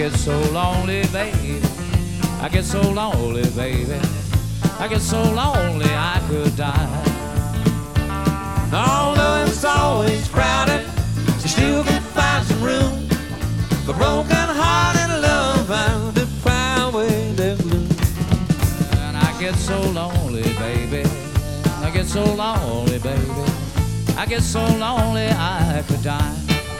get so lonely, baby. I get so lonely, baby. I get so lonely I could die. Although it's always crowded, you still can find some room for broken-hearted love and to cry away the gloom. And I get so lonely, baby. I get so lonely, baby. I get so lonely I could die.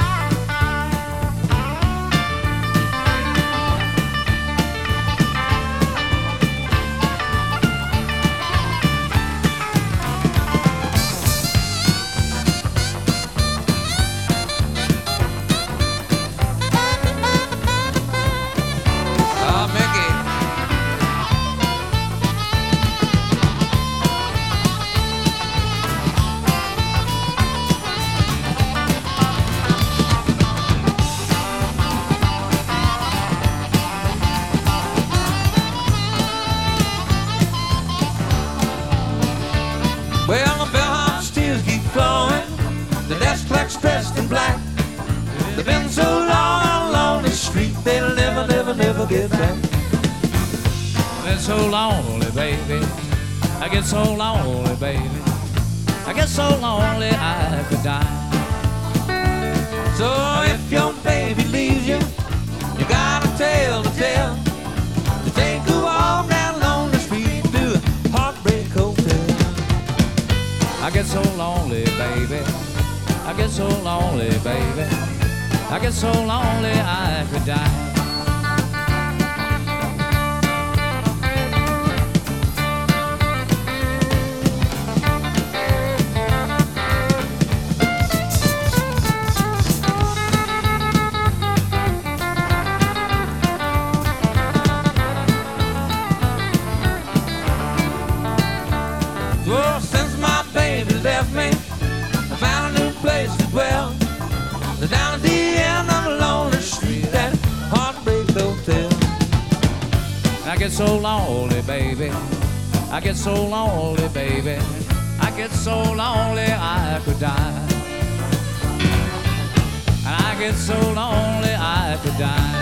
Well, the bellhop's tears keep flowing. The desk clerk's dressed in black. They've been so long along the street, they'll never, never, never get back. Been so lonely, baby. I get so lonely, baby. I get so lonely I could die. So if your baby leaves you, you got a tale to tell. To take a walk down along the street to a Heartbreak Hotel. I get so lonely, baby. I get so lonely, baby. I get so lonely I could die. Well, since my baby left me, I found a new place to dwell. Down at the end of a lonely street, that Heartbreak Hotel. I get so lonely, baby. I get so lonely, baby. I get so lonely I could die. And I get so lonely I could die.